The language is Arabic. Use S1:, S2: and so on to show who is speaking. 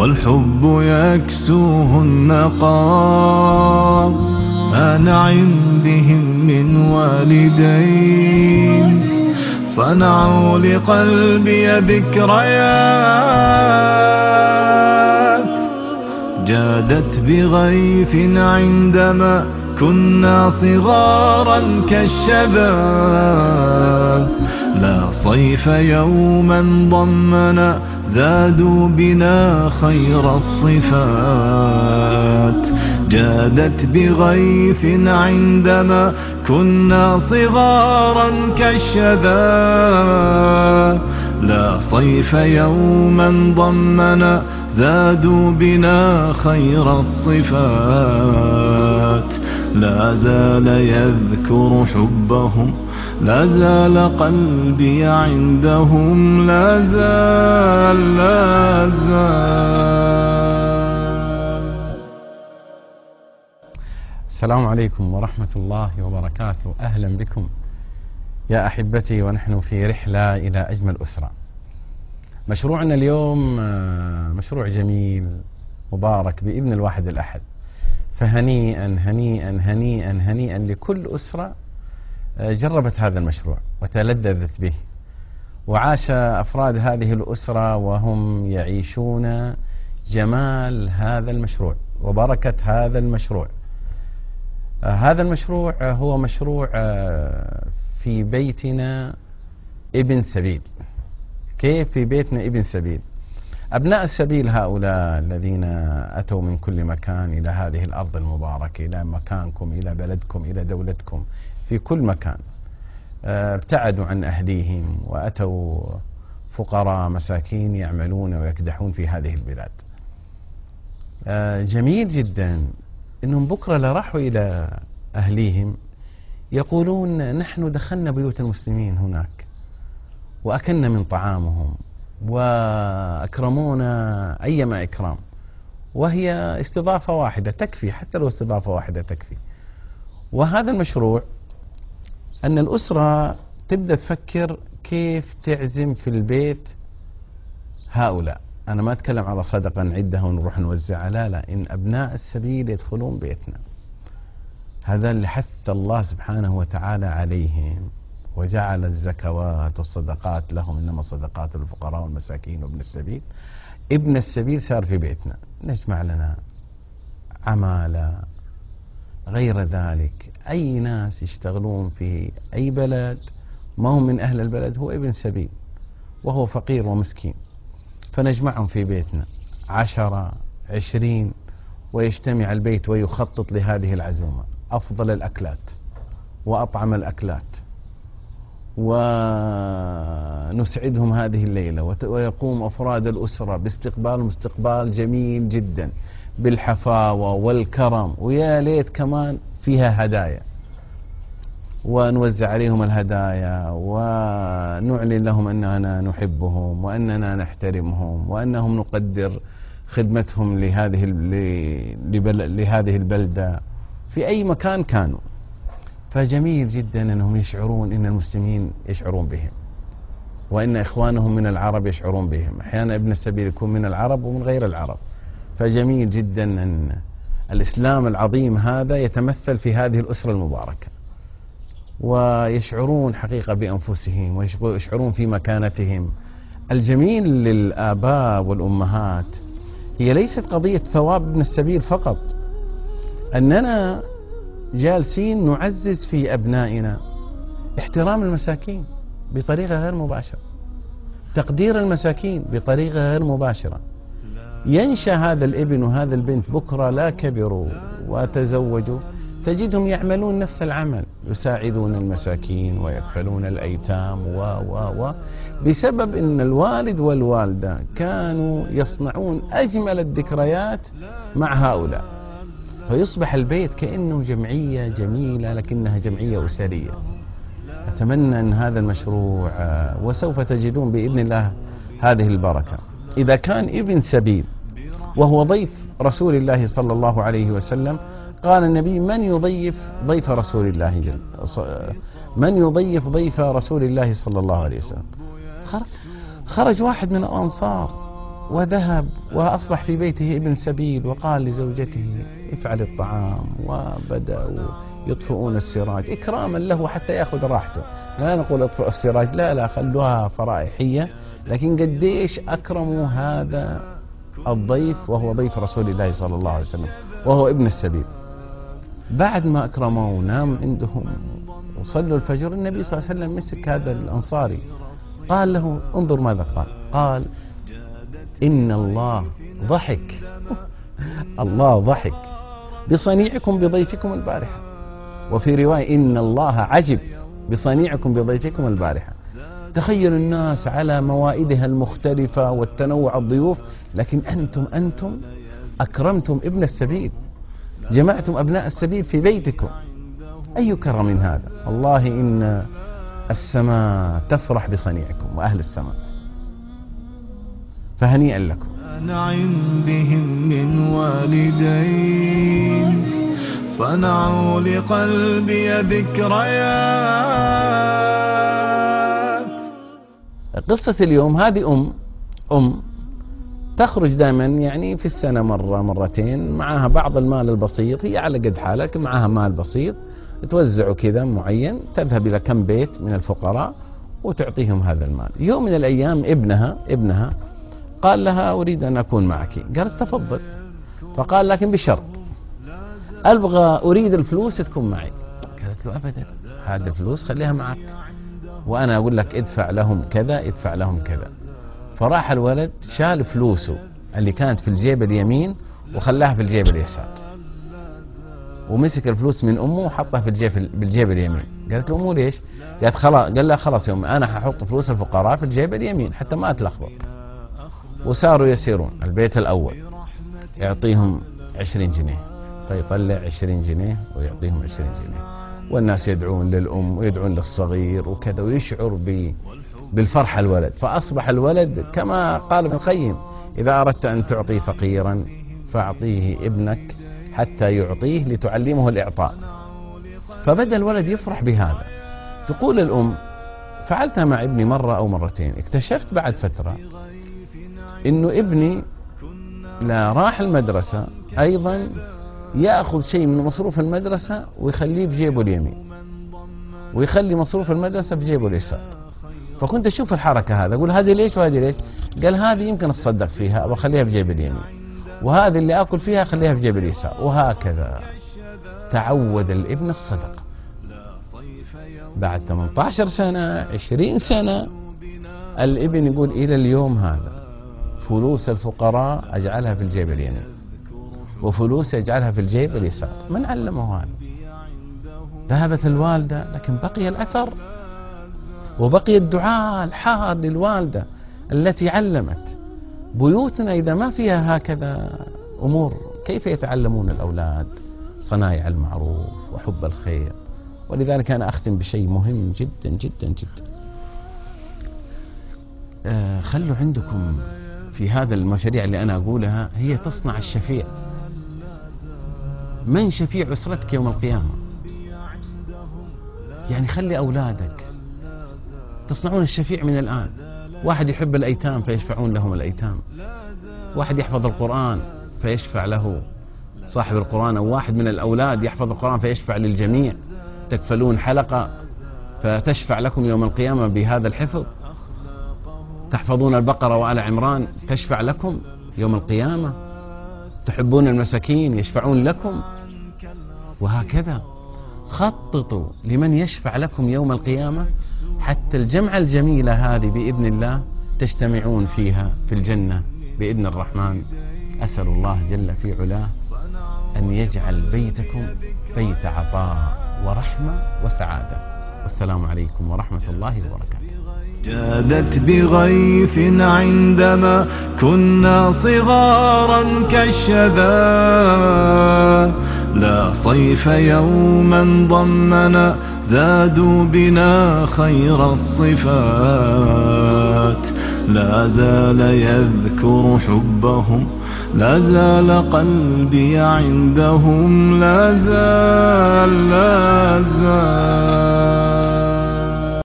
S1: والحب يكسوه النقام. ما نعم بهم من والدين صنعوا لقلبي ذكريات. جادت بغيث عندما كنا صغارا كالشباب. لا صيف يوما ضمنا زادوا بنا خير الصفات. جادت بغيث عندما كنا صغارا كالشباب. لا صيف يوما ضمنا زادوا بنا خير الصفات. لا زال يذكر حبهم، لا زال قلبي عندهم، لا زال لا زال.
S2: السلام عليكم ورحمة الله وبركاته. أهلا بكم يا أحبتي، ونحن في رحلة إلى أجمل أسرة. مشروعنا اليوم مشروع جميل مبارك بإذن الواحد الأحد. فهنيئا هنيئا هنيئا هنيئا لكل أسرة جربت هذا المشروع وتلذذت به، وعاش أفراد هذه الأسرة وهم يعيشون جمال هذا المشروع وبركة هذا المشروع. هذا المشروع هو مشروع في بيتنا ابن سبيل. كيف في بيتنا ابن سبيل؟ أبناء السبيل هؤلاء الذين أتوا من كل مكان إلى هذه الأرض المباركة، إلى مكانكم، إلى بلدكم، إلى دولتكم، في كل مكان ابتعدوا عن أهليهم وأتوا فقراء مساكين يعملون ويكدحون في هذه البلاد. جميل جدا إنهم بكرة راحوا إلى أهليهم يقولون نحن دخلنا بيوت المسلمين هناك وأكلنا من طعامهم وأكرمونا أيما إكرام، وهي استضافة واحدة تكفي، حتى لو استضافة واحدة تكفي. وهذا المشروع أن الأسرة تبدأ تفكر كيف تعزم في البيت هؤلاء. أنا ما أتكلم على صدقة نعدها ونروح نوزعها، لا، إن أبناء السبيل يدخلون بيتنا. هذا اللي حث الله سبحانه وتعالى عليهم، وجعل الزكوات والصدقات لهم، إنما الصدقات للفقراء والمساكين وابن السبيل. ابن السبيل صار في بيتنا، نجمع لنا عمالة غير ذلك. أي ناس يشتغلون في أي بلد ما هم من أهل البلد هو ابن سبيل وهو فقير ومسكين، فنجمعهم في بيتنا 10 20 ويجتمع البيت ويخطط لهذه العزومة أفضل الأكلات وأطعم الأكلات، ونسعدهم هذه الليلة، ويقوم أفراد الأسرة باستقبالهم استقبال جميل جدا بالحفاوة والكرم، ويا ليت كمان فيها هدايا، ونوزع عليهم الهدايا ونعلن لهم أننا نحبهم وأننا نحترمهم وأنهم نقدر خدمتهم لهذه البلدة في أي مكان كانوا. فجميل جدا أنهم يشعرون أن المسلمين يشعرون بهم، وأن إخوانهم من العرب يشعرون بهم. أحيانا ابن السبيل يكون من العرب ومن غير العرب. فجميل جدا أن الإسلام العظيم هذا يتمثل في هذه الأسرة المباركة، ويشعرون حقيقة بأنفسهم ويشعرون في مكانتهم. الجميل للآباء والأمهات هي ليست قضية ثواب ابن السبيل فقط، أننا جالسين نعزز في أبنائنا احترام المساكين بطريقة غير مباشرة، تقدير المساكين بطريقة غير مباشرة. ينشأ هذا الابن وهذا البنت بكرة لا كبروا وتزوجوا تجدهم يعملون نفس العمل، يساعدون المساكين ويكفلون الأيتام بسبب أن الوالد والوالدة كانوا يصنعون أجمل الذكريات مع هؤلاء. فيصبح البيت كأنه جمعية جميلة لكنها جمعية أسرية. أتمنى أن هذا المشروع وسوف تجدون بإذن الله هذه البركة. إذا كان ابن سبيل وهو ضيف رسول الله صلى الله عليه وسلم، قال النبي: من يضيف ضيف رسول الله من يضيف ضيف رسول الله صلى الله عليه وسلم. خرج واحد من الأنصار وذهب وأصبح في بيته ابن سبيل، وقال لزوجته افعل الطعام، وبدأوا يطفئون السراج إكراما له حتى يأخذ راحته. لا نقول اطفئوا السراج، لا خلوها فرائحية، لكن قديش أكرموا هذا الضيف وهو ضيف رسول الله صلى الله عليه وسلم وهو ابن السبيل. بعد ما أكرموا ونام عندهم وصلوا الفجر، النبي صلى الله عليه وسلم مسك هذا الأنصاري قال له انظر ماذا قال إن الله ضحك الله ضحك بصنيعكم بضيفكم البارحة، وفي رواية إن الله عجب بصنيعكم بضيفكم البارحة. تخيل الناس على موائدها المختلفة والتنوع الضيوف، لكن أنتم أكرمتم ابن السبيل، جمعتم أبناء السبيل في بيتكم. أي كرم من هذا؟ والله إن السماء تفرح بصنيعكم وأهل السماء، فهنيئا لكم.
S1: نعم بهم من والدين صنعوا لقلبي ذكريات.
S2: قصة اليوم هذه أم تخرج دائما يعني في السنة مرة مرتين، معها بعض المال البسيط، هي على قد حالها لكن معها مال بسيط توزعه كذا معين، تذهب إلى كم بيت من الفقراء وتعطيهم هذا المال. يوم من الأيام ابنها قال لها أريد أن أكون معك. قالت تفضل، فقال لكن بشرط، أريد الفلوس تكون معي. قالت له أبدا، هذه الفلوس خليها معك، وأنا أقول لك ادفع لهم كذا ادفع لهم كذا. فراح الولد شال فلوسه اللي كانت في الجيب اليمين وخلاها في الجيب اليسار، ومسك الفلوس من أمه وحطها في بالجيب اليمين. قالت له أمه ليش؟ قالت خلاص. قال لها خلاص يا أمي أنا هحط فلوس الفقراء في الجيب اليمين حتى ما أتلخبط. وصاروا يسيرون. البيت الأول يعطيهم 20 جنيه، فيطلع 20 جنيه ويعطيهم 20 جنيه، والناس يدعون للأم ويدعون للصغير وكذا، ويشعر بالفرحة الولد. فأصبح الولد كما قال ابن القيم إذا أردت أن تعطي فقيرا فأعطيه ابنك حتى يعطيه لتعلمه الإعطاء. فبدأ الولد يفرح بهذا. تقول الأم فعلتها مع ابني مرة أو مرتين، اكتشفت بعد فترة إنه ابني لا راح المدرسة أيضا يأخذ شيء من مصروف المدرسة ويخليه بجيبه اليمين، ويخلي مصروف المدرسة بجيبه اليسار. فكنت أشوف الحركة هذا، أقول هذه ليش وهذه ليش؟ قال هذه يمكن أتصدق فيها وأخليها بجيب اليمين، وهذه اللي أكل فيها أخليها بجيب اليسار، وهكذا. تعود الابن الصدقة. بعد 18 سنة 20 سنة الابن يقول إلى اليوم هذا فلوس الفقراء أجعلها في الجيب اليمين وفلوس يجعلها في الجيب اليسار. من علمه هذا؟ ذهبت الوالدة، لكن بقي الأثر وبقي الدعاء الحار للوالدة التي علمت. بيوتنا إذا ما فيها هكذا أمور كيف يتعلمون الأولاد صنايع المعروف وحب الخير؟ ولذلك أنا أختم بشيء مهم جدا جدا جدا. خلوا عندكم في هذا المشاريع اللي أنا أقولها، هي تصنع الشفيع. من شفيع أسرتك يوم القيامة؟ يعني خلي أولادك تصنعون الشفيع من الآن. واحد يحب الأيتام فيشفعون لهم الأيتام، واحد يحفظ القرآن فيشفع له صاحب القرآن، أو واحد من الأولاد يحفظ القرآن فيشفع للجميع. تكفلون حلقة فتشفع لكم يوم القيامة بهذا الحفظ. تحفظون البقرة وآل عمران تشفع لكم يوم القيامة. تحبون المساكين يشفعون لكم، وهكذا. خططوا لمن يشفع لكم يوم القيامة حتى الجمعة الجميلة هذه بإذن الله تجتمعون فيها في الجنة بإذن الرحمن. أسأل الله جل في علاه أن يجعل بيتكم بيت عطاء ورحمة وسعادة. والسلام عليكم ورحمة الله وبركاته.
S1: جادت بغيث عندما كنا صغارا كالشذا، لا صيف يوما ضمنا زادوا بنا خير الصفات. لا زال يذكر حبهم، لا زال قلبي عندهم، لا زال